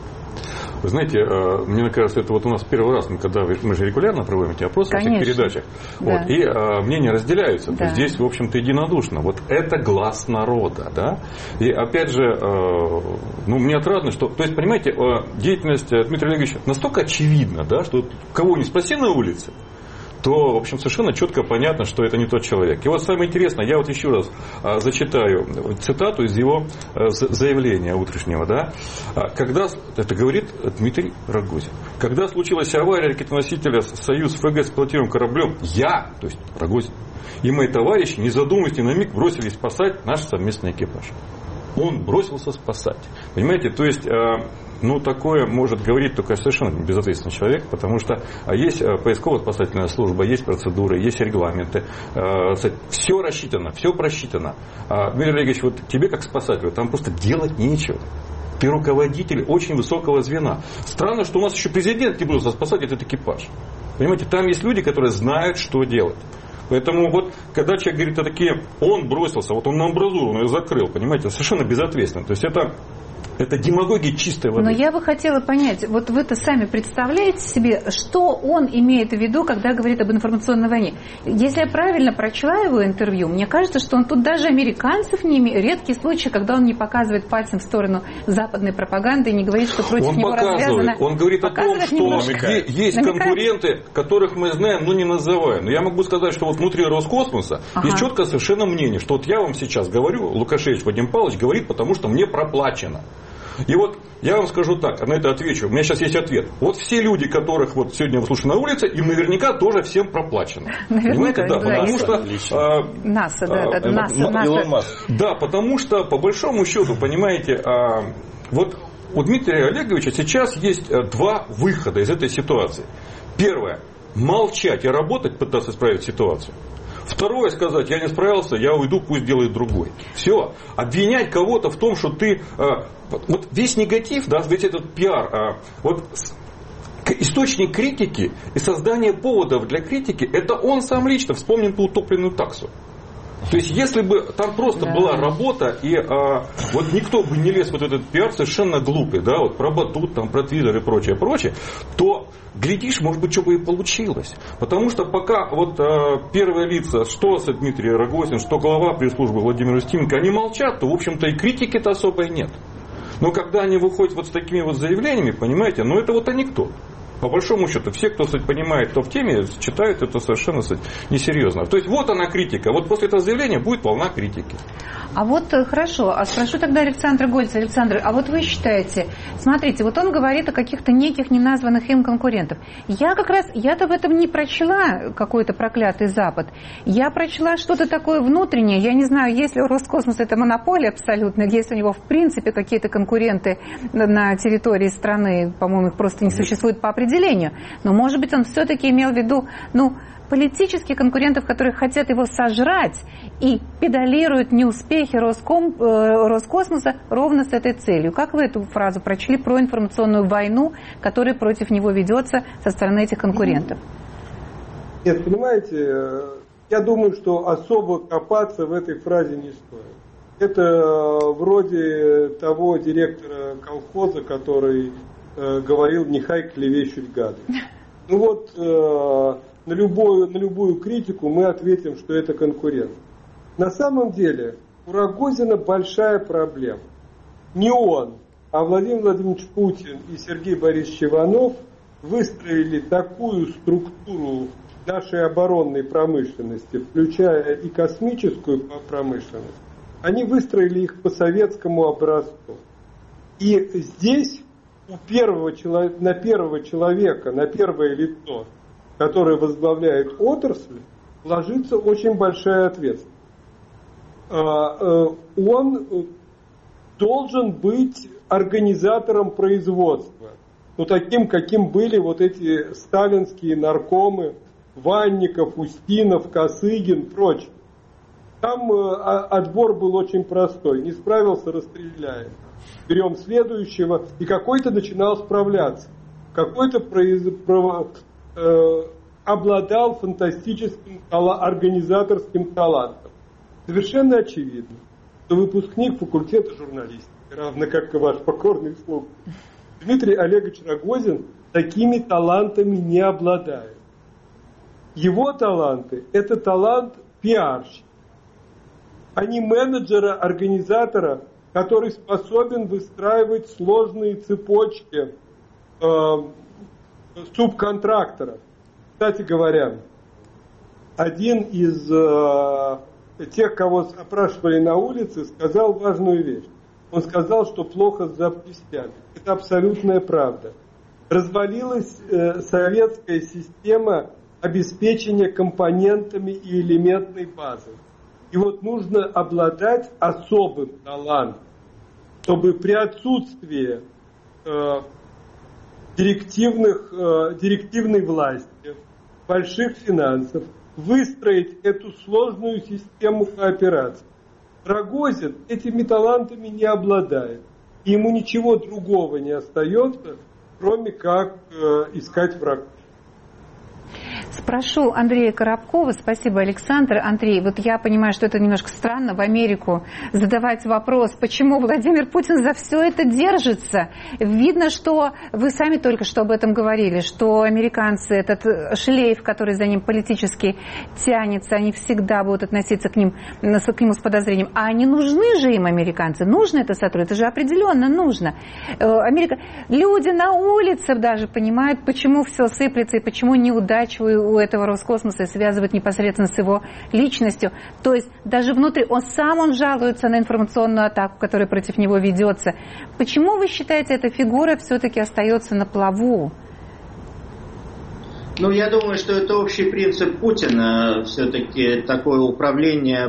Вы знаете, мне кажется, это вот у нас первый раз, когда мы же регулярно проводим эти опросы в этих передачах, да. Вот, и а, мнения разделяются. Да. То есть здесь, в общем-то, единодушно. Вот это глаз народа, да. И опять же, а, ну, мне отрадно, что, то есть, понимаете, деятельность Дмитрия Олеговича настолько очевидна, да, что кого не спроси на улице, то, в общем, совершенно четко понятно, что это не тот человек. И вот самое интересное, я вот еще раз а, зачитаю цитату из его а, заявления утреннего, да, а, когда, это говорит Дмитрий Рогозин, когда случилась авария ракетоносителя «Союз ФГ» с пилотируемым кораблем, я, то есть Рогозин, и мои товарищи, не задумываясь ни на миг, бросились спасать наш совместный экипаж. Он бросился спасать. Понимаете, то есть... А, ну, такое может говорить только совершенно безответственный человек, потому что есть поисково-спасательная служба, есть процедуры, есть регламенты. Все рассчитано, все просчитано. Дмитрий Олегович, вот тебе как спасателю, там просто делать нечего. Ты руководитель очень высокого звена. Странно, что у нас еще президент не бросился спасать этот экипаж. Понимаете, там есть люди, которые знают, что делать. Поэтому вот, когда человек говорит о такие, он бросился, вот он на амбразуру, он ее закрыл, понимаете, совершенно безответственно. То есть это... Это демагогия чистой воды. Но я бы хотела понять, вот вы-то сами представляете себе, что он имеет в виду, когда говорит об информационной войне? Если я правильно прочла его интервью, мне кажется, что он тут даже американцев не имеет. Редкий случай, когда он не показывает пальцем в сторону западной пропаганды и не говорит, что против он него развязано. Он говорит о том, что немножко. Есть намекает. конкуренты, которых мы знаем, но не называем. Но я могу сказать, что вот внутри Роскосмоса ага. есть четкое совершенно мнение, что вот я вам сейчас говорю, Лукашевич Вадим Павлович говорит, потому что мне проплачено. И вот я вам скажу так, на это отвечу. У меня сейчас есть ответ. Вот все люди, которых вот сегодня вы слушаете на улице, им наверняка тоже всем проплачено. Наверняка, да, потому что... НАСА, да, да, НАСА. Да, потому что, по большому счету, понимаете, вот у Дмитрия Олеговича сейчас есть два выхода из этой ситуации. Первое. Молчать и работать, пытаться исправить ситуацию. Второе, сказать, я не справился, я уйду, пусть делает другой. Все. Обвинять кого-то в том, что ты... Вот весь негатив, да, весь этот пиар, вот источник критики и создание поводов для критики, это он сам лично. Вспомним ту утопленную таксу. То есть, если бы там просто да. была работа, и а, вот никто бы не лез в вот этот пиар совершенно глупый, да, вот про Батут, там, про Твиттер и прочее, прочее, то, глядишь, может быть, что бы и получилось. Потому что пока вот а, первые лица, что с Дмитрием Рогозин, что глава пресс-службы Владимир Устименко, они молчат, то, в общем-то, и критики-то особой нет. Но когда они выходят вот с такими вот заявлениями, понимаете, ну это вот анекдот. По большому счету, все, кто кстати, понимает, кто в теме, читают это совершенно кстати, несерьезно. То есть вот она критика. Вот после этого заявления будет волна критики. А вот хорошо, а спрошу тогда Александра Гольца. Александр, а вот вы считаете, смотрите, вот он говорит о каких-то неких неназванных им конкурентов. Я как раз, я-то в этом не прочла какой-то проклятый Запад. Я прочла что-то такое внутреннее. Я не знаю, есть ли у Роскосмоса это монополия абсолютно, есть у него в принципе какие-то конкуренты на территории страны, по-моему, их просто не существует по определению. Но, может быть, он все-таки имел в виду, ну, политических конкурентов, которые хотят его сожрать и педалируют неуспехи Роском, э, Роскосмоса ровно с этой целью. Как вы эту фразу прочли про информационную войну, которая против него ведется со стороны этих конкурентов? Нет, понимаете, я думаю, что особо копаться в этой фразе не стоит. Это вроде того директора колхоза, который э, говорил «нехай клевещут гады». Ну вот... Э, На любую, на любую критику мы ответим, что это конкурент. На самом деле у Рогозина большая проблема. Не он, а Владимир Владимирович Путин и Сергей Борисович Иванов выстроили такую структуру нашей оборонной промышленности, включая и космическую промышленность. Они выстроили их по советскому образцу. И здесь у первого, на первого человека, на первое лицо, который возглавляет отрасль, ложится очень большая ответственность. Он должен быть организатором производства. Ну, таким, каким были вот эти сталинские наркомы Ванников, Устинов, Косыгин, прочее. Там отбор был очень простой. Не справился — расстреляем. Берем следующего, и какой-то начинал справляться. Какой-то произ... э, обладал фантастическим организаторским талантом. Совершенно очевидно, что выпускник факультета журналистики, равно как и ваш покорный слуга, Дмитрий Олегович Рогозин такими талантами не обладает. Его таланты – это талант пиарщика, а не менеджера, организатора, который способен выстраивать сложные цепочки э, субконтракторов. Кстати говоря, один из э, тех, кого опрашивали на улице, сказал важную вещь. Он сказал, что плохо с запчастями. Это абсолютная правда. Развалилась э, советская система обеспечения компонентами и элементной базой. И вот нужно обладать особым талантом, чтобы при отсутствии э, директивных, э, директивной власти, больших финансов, выстроить эту сложную систему кооперации. Рогозин этими талантами не обладает. И ему ничего другого не остается, кроме как э, искать врагов. Спрошу Андрея Коробкова. Спасибо, Александр. Андрей, вот я понимаю, что это немножко странно в Америку задавать вопрос, почему Владимир Путин за все это держится. Видно, что вы сами только что об этом говорили, что американцы, этот шлейф, который за ним политически тянется, они всегда будут относиться к, ним, к нему с подозрением. А они нужны же им, американцы? Нужно это сотрудничество? Это же определенно нужно. Америка... Люди на улице даже понимают, почему все сыплется и почему неудачи у этого Роскосмоса связывают непосредственно с его личностью. То есть даже внутри, он сам он жалуется на информационную атаку, которая против него ведется. Почему вы считаете, эта фигура все-таки остается на плаву? Ну, я думаю, что это общий принцип Путина, все-таки такое управление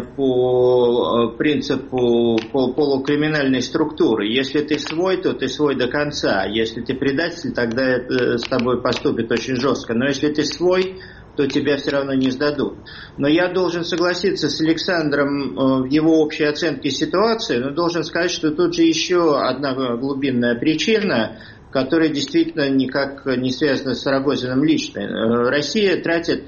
по принципу полукриминальной структуры. Если ты свой, то ты свой до конца. Если ты предатель, тогда это с тобой поступит очень жестко. Но если ты свой, то тебя все равно не сдадут. Но я должен согласиться с Александром в его общей оценке ситуации, но должен сказать, что тут же еще одна глубинная причина, которая действительно никак не связана с Рогозиным лично. Россия тратит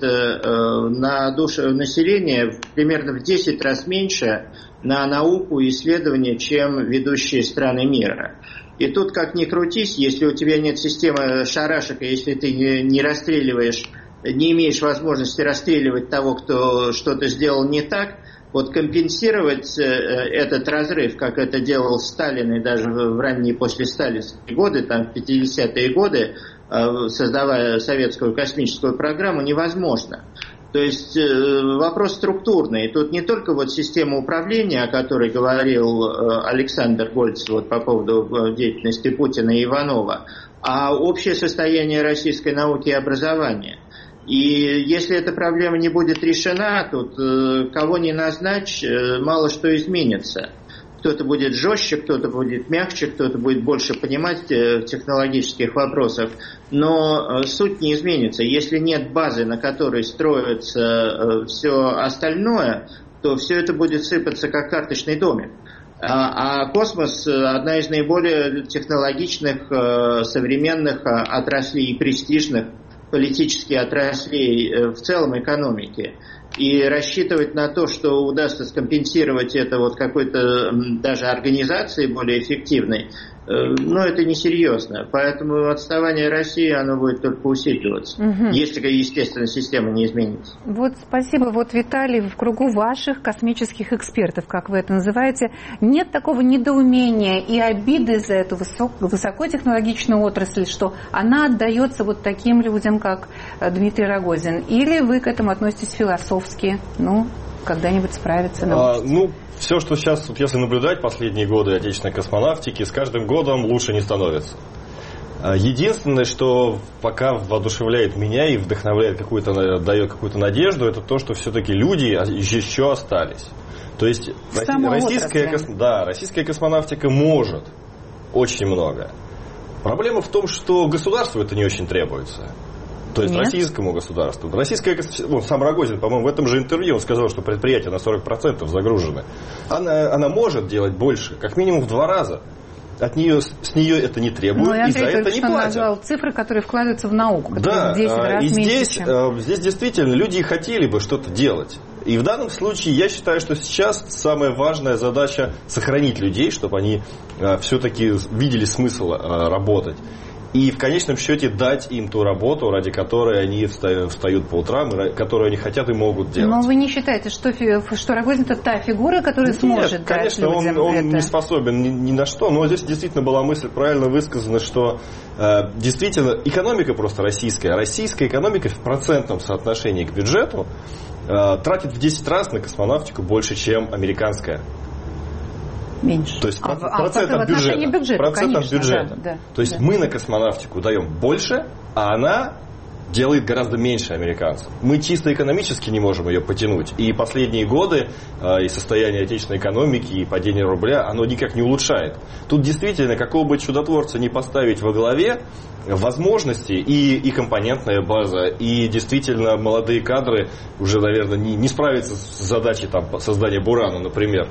на душу населения примерно в десять раз меньше на науку и исследования, чем ведущие страны мира. И тут, как ни крутись, если у тебя нет системы шарашек, если ты не расстреливаешь, не имеешь возможности расстреливать того, кто что-то сделал не так, вот компенсировать этот разрыв, как это делал Сталин и даже в ранние послесталинские годы, там в пятидесятые годы, создавая советскую космическую программу, невозможно. То есть вопрос структурный. Тут не только вот система управления, о которой говорил Александр Гольц вот по поводу деятельности Путина и Иванова, а общее состояние российской науки и образования. И если эта проблема не будет решена, тут э, кого ни назначь, э, мало что изменится. Кто-то будет жестче, кто-то будет мягче, кто-то будет больше понимать э, в технологических вопросах. Но э, суть не изменится. Если нет базы, на которой строится э, все остальное, то все это будет сыпаться как карточный домик. А, а космос – одна из наиболее технологичных, э, современных э, отраслей и престижных политические отраслей в целом экономики. И рассчитывать на то, что удастся скомпенсировать это вот какой-то даже организацией более эффективной, ну, это несерьезно. Поэтому отставание России, оно будет только усиливаться, угу. если, естественно, система не изменится. Вот спасибо. Вот, Виталий, в кругу ваших космических экспертов, как вы это называете, нет такого недоумения и обиды за эту высоко, высокотехнологичную отрасль, что она отдается вот таким людям, как Дмитрий Рогозин? Или вы к этому относитесь философски? Ну, когда-нибудь справиться научиться? А, ну, все, что сейчас, вот если наблюдать последние годы отечественной космонавтики, с каждым годом лучше не становится. Единственное, что пока воодушевляет меня и вдохновляет какую-то, дает какую-то надежду, это то, что все-таки люди еще остались. То есть российская, кос... да, российская космонавтика может очень много. Проблема в том, что государству это не очень требуется. То есть Нет. российскому государству. Российское, ну, сам Рогозин, по-моему, в этом же интервью он сказал, что предприятия на сорок процентов загружены. Она, она может делать больше, как минимум в два раза. От нее, с нее это не требуют, ну, и за это не платят. назвал цифры, которые вкладываются в науку, которые да, в десять раз и меньше, здесь, чем... здесь действительно люди хотели бы что-то делать. И в данном случае я считаю, что сейчас самая важная задача сохранить людей, чтобы они все-таки видели смысл работать. И в конечном счете дать им ту работу, ради которой они встают по утрам, которую они хотят и могут делать. Но вы не считаете, что, что Рогозин это та фигура, которая Нет, сможет конечно, дать людям он, он это? не способен ни, ни на что, но здесь действительно была мысль правильно высказана, что э, действительно экономика просто российская. Российская экономика в процентном соотношении к бюджету э, тратит в десять раз на космонавтику больше, чем американская. Меньше. То есть а, процентов а, бюджета. бюджета, Процентов конечно, бюджета. Да, да, То есть да. мы на космонавтику даем больше, а она делает гораздо меньше американцев. Мы чисто экономически не можем ее потянуть. И последние годы э, и состояние отечественной экономики, и падение рубля, оно никак не улучшает. Тут действительно, какого бы чудотворца ни поставить во главе, возможности и, и компонентная база, и действительно молодые кадры уже, наверное, не, не справятся с задачей там, создания Бурана, например.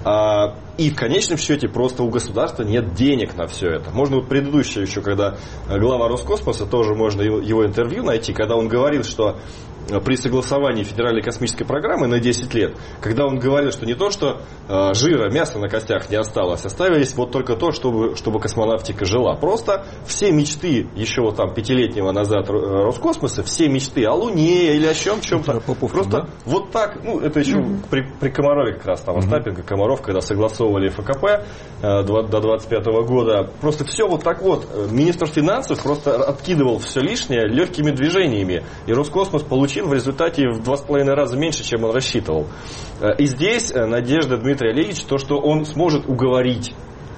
А, и в конечном счете просто у государства нет денег на все это. Можно вот предыдущее еще, когда глава Роскосмоса, тоже можно его, его интервью найти, когда он говорил, что при согласовании федеральной космической программы на десять лет, когда он говорил, что не то, что э, жира, мяса на костях не осталось, оставились вот только то, чтобы, чтобы космонавтика жила. Просто все мечты еще вот там пятилетнего назад Роскосмоса, все мечты о Луне или о чем чем-то, просто да? Вот так, ну это еще mm-hmm. при, при Комарове как раз там Остапенко, mm-hmm. Комаров, когда согласовывали ФКП э, до двадцать пятого года, просто все вот так вот. Министр финансов просто откидывал все лишнее легкими движениями, и Роскосмос получил в результате в два с половиной раза меньше, чем он рассчитывал. И здесь надежда Дмитрия Олеговича, то, что он сможет уговорить,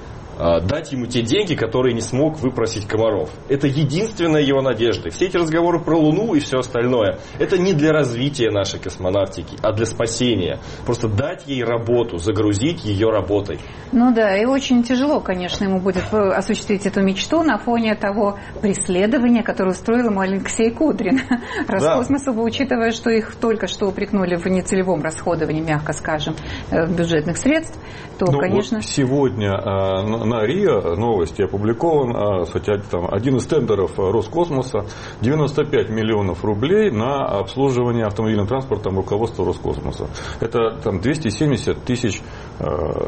дать ему те деньги, которые не смог выпросить Комаров. Это единственная его надежда. Все эти разговоры про Луну и все остальное, это не для развития нашей космонавтики, а для спасения. Просто дать ей работу, загрузить ее работой. Ну да, и очень тяжело, конечно, ему будет осуществить эту мечту на фоне того преследования, которое устроил ему Алексей Кудрин. Роскосмосу, да. Учитывая, что их только что упрекнули в нецелевом расходовании, мягко скажем, бюджетных средств, то, ну, конечно... Вот сегодня на РИА новости опубликован там, один из тендеров Роскосмоса, девяносто пять миллионов рублей на обслуживание автомобильным транспортом руководства Роскосмоса. Это там, двести семьдесят тысяч э,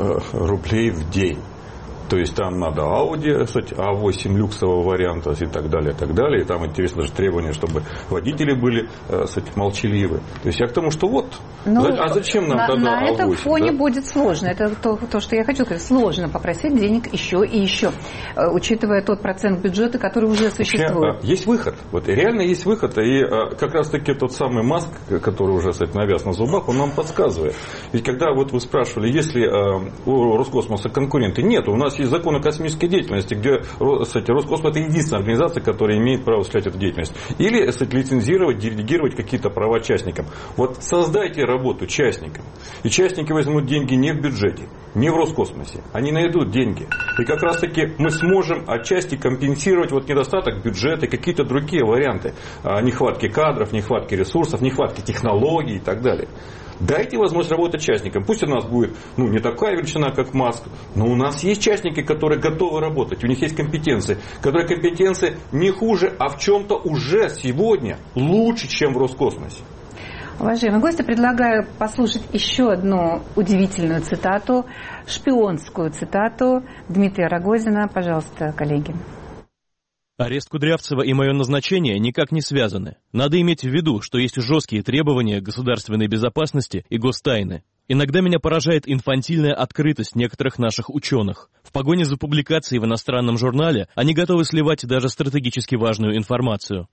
рублей в день. То есть там надо Audi, кстати, а восемь люксового варианта и так далее, и так далее. И там интересно даже требования, чтобы водители были, кстати, молчаливы. То есть я к тому, что вот, ну, а зачем нам на, тогда на а восемь? На этом фоне да? будет сложно. Это то, то, что я хочу сказать. Сложно попросить денег еще и еще, учитывая тот процент бюджета, который уже существует. Вообще, есть выход. Вот реально есть выход. И как раз таки тот самый Маск, который уже, кстати, навяз на зубах, он нам подсказывает. Ведь когда вот вы спрашивали, есть ли у Роскосмоса конкуренты, нет, у нас есть закон о космической деятельности, где, кстати, Роскосмос это единственная организация, которая имеет право осуществлять эту деятельность. Или, кстати, лицензировать, делегировать какие-то права частникам. Вот создайте работу частникам. И частники возьмут деньги не в бюджете, не в Роскосмосе. Они найдут деньги. И как раз таки мы сможем отчасти компенсировать вот недостаток бюджета и какие-то другие варианты. Нехватки кадров, нехватки ресурсов, нехватки технологий и так далее. Дайте возможность работать частникам. Пусть у нас будет ну, не такая величина, как Маск, но у нас есть частники, которые готовы работать. У них есть компетенции, которые компетенции не хуже, а в чем-то уже сегодня лучше, чем в Роскосмосе. Уважаемые гости, предлагаю послушать еще одну удивительную цитату, шпионскую цитату Дмитрия Рогозина. Пожалуйста, коллеги. Арест Кудрявцева и мое назначение никак не связаны. Надо иметь в виду, что есть жесткие требования государственной безопасности и гостайны. Иногда меня поражает инфантильная открытость некоторых наших ученых. В погоне за публикацией в иностранном журнале они готовы сливать даже стратегически важную информацию.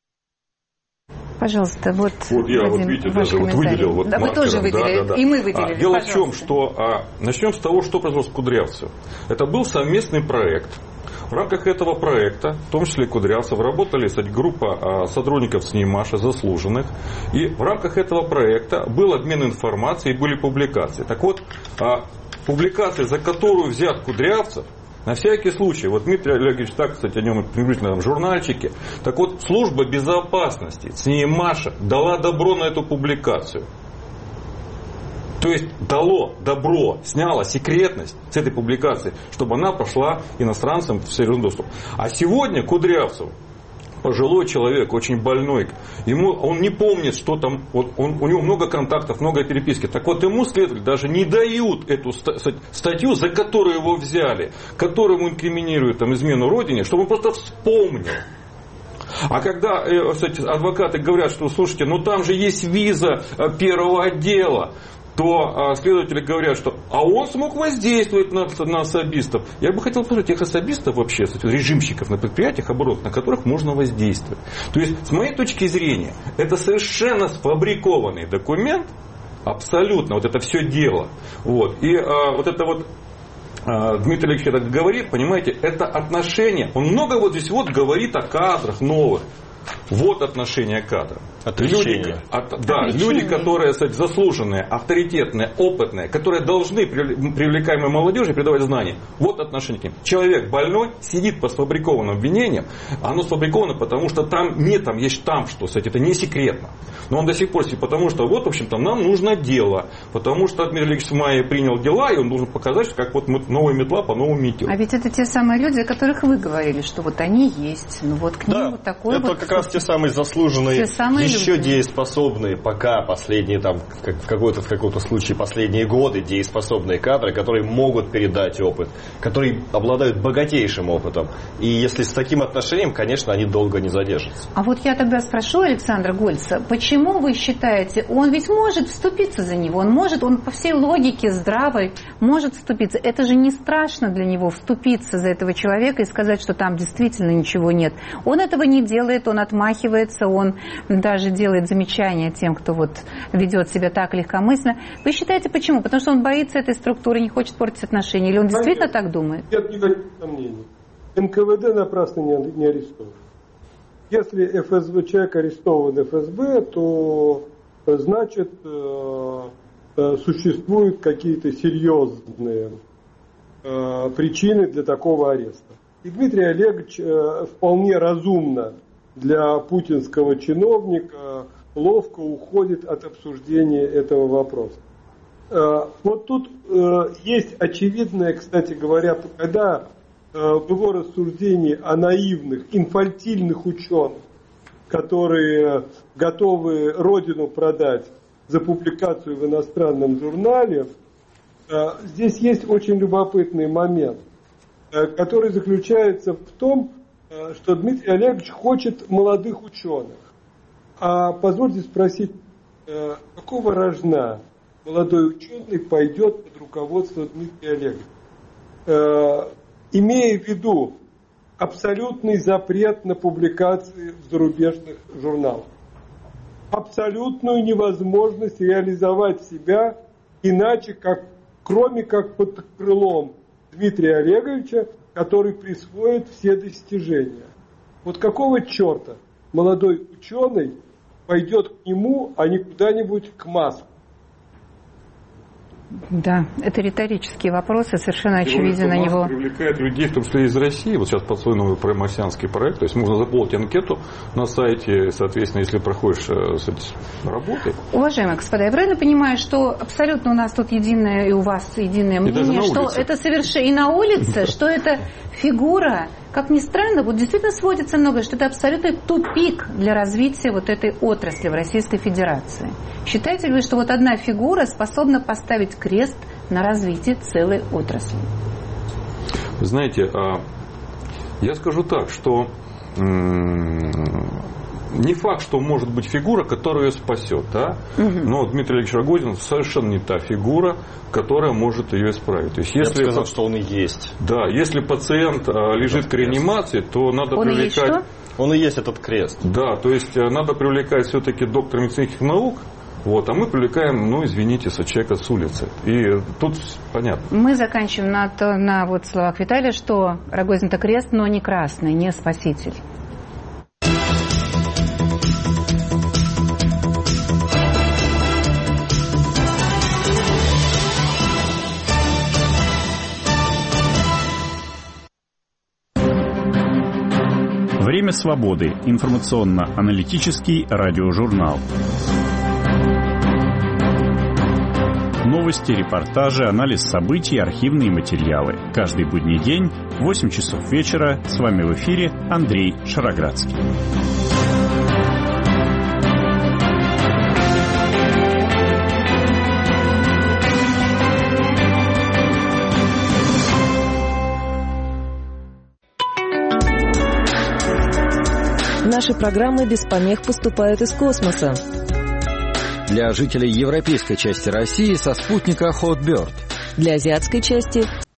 Пожалуйста, вот, вот я, вот видите, даже вот выделил. Вот да, маркером, вы тоже выделили, да, да, да. И мы выделили. А, дело пожалуйста. в чем, что а, начнем с того, что произошло с Кудрявцевым. Это был совместный проект. В рамках этого проекта, в том числе Кудрявцев, работали, кстати, группа а, сотрудников СНИМАШа, заслуженных. И в рамках этого проекта был обмен информацией и были публикации. Так вот, а, публикация, за которую взят Кудрявцев, На всякий случай, вот Дмитрий Олегович так, кстати, о нем приблизительно в журнальчике, так вот, служба безопасности, с ней Маша, дала добро на эту публикацию. То есть дало добро, сняло секретность с этой публикации, чтобы она пошла иностранцам в серьезный доступ. А сегодня Кудрявцев, пожилой человек, очень больной, ему, он не помнит, что там, вот он, у него много контактов, много переписки. Так вот, ему следователи даже не дают эту статью, за которую его взяли, которую ему инкриминируют там, измену родине, чтобы он просто вспомнил. А когда кстати, адвокаты говорят, что, слушайте, ну там же есть виза первого отдела, то следователи говорят, что а он смог воздействовать на, на особистов. Я бы хотел послушать тех особистов вообще, режимщиков на предприятиях оборотных, на которых можно воздействовать. То есть, с моей точки зрения, это совершенно сфабрикованный документ, абсолютно, вот это все дело. Вот. И а, вот это вот а, Дмитрий Олегович так говорит, понимаете, это отношение, он много вот здесь вот говорит о кадрах новых. Вот отношение кадров. Люди, от, да, люди, которые, кстати, заслуженные, авторитетные, опытные, которые должны привлекаемой молодежи передавать знания. Вот отношение к ним. Человек больной сидит по сфабрикованным обвинениям. Оно сфабриковано, потому что там нет, там есть штамп, что, кстати, это не секретно. Но он до сих пор сидит, потому что вот, в общем-то, нам нужно дело. Потому что Дмитрий Олегович в мае принял дела, и он должен показать, что как вот новая метла по новому метел. А ведь это те самые люди, о которых вы говорили, что вот они есть. Ну вот к ним да, вот такой это вот... как раз те самые заслуженные, те самые еще люди. Дееспособные, пока последние, там, как в какой-то, в каком-то случае, последние годы дееспособные кадры, которые могут передать опыт, которые обладают богатейшим опытом. И если с таким отношением, конечно, они долго не задержатся. А вот я тогда спрошу Александра Гольца, почему вы считаете, он ведь может вступиться за него, он может, он по всей логике здравой может вступиться. Это же не страшно для него вступиться за этого человека и сказать, что там действительно ничего нет. Он этого не делает, он отмахивается, он даже делает замечания тем, кто вот ведет себя так легкомысленно. Вы считаете, почему? Потому что он боится этой структуры, не хочет портить отношения? Или он действительно Нет, так думает? Нет никаких сомнений. эн ка вэ дэ напрасно не, не арестован. Если эф эс бэ, человек арестован эф эс бэ, то значит э, э, существуют какие-то серьезные э, причины для такого ареста. И Дмитрий Олегович э, вполне разумно для путинского чиновника ловко уходит от обсуждения этого вопроса. Вот тут есть очевидное, кстати говоря, когда в его рассуждении о наивных, инфантильных ученых, которые готовы родину продать за публикацию в иностранном журнале, здесь есть очень любопытный момент, который заключается в том, что Дмитрий Олегович хочет молодых ученых. А позвольте спросить, какого рожна молодой ученый пойдет под руководство Дмитрия Олеговича? Имея в виду абсолютный запрет на публикации в зарубежных журналах, абсолютную невозможность реализовать себя иначе, как, кроме как под крылом Дмитрия Олеговича, который присвоит все достижения. Вот какого черта молодой ученый пойдет к нему, а не куда-нибудь к Маску? Да, это риторические вопросы, совершенно очевидно на него. Привлекает людей, в том числе из России. Вот сейчас под свой новый марсианский проект. То есть можно заполнить анкету на сайте, соответственно, если проходишь работы. Уважаемые господа, я правильно понимаю, что абсолютно у нас тут единое, и у вас единое мнение, что это совершенно и на улице, что это фигура, как ни странно, вот действительно сводится многое, что это абсолютный тупик для развития вот этой отрасли в Российской Федерации. Считаете ли вы, что вот одна фигура способна поставить крест на развитии целой отрасли? Вы знаете, я скажу так, что не факт, что может быть фигура, которая ее спасет, да? Угу. Но Дмитрий Олегович Рогозин совершенно не та фигура, которая может ее исправить. То есть, если Я бы сказал, что он и есть. Да, если пациент лежит в реанимации, то надо он привлекать... И есть он и есть этот крест. Да, то есть надо привлекать все-таки доктора медицинских наук, вот, а мы привлекаем, ну, извините, человека с улицы. И тут понятно. Мы заканчиваем на, на вот словах Виталия, что Рогозин-то крест, но не красный, не спаситель. «Время свободы» – информационно-аналитический радиожурнал. Новости, репортажи, анализ событий, архивные материалы. Каждый будний день в восемь часов вечера. С вами в эфире Андрей Шароградский. Наши программы без помех поступают из космоса. Для жителей европейской части России со спутника Hotbird. Для азиатской части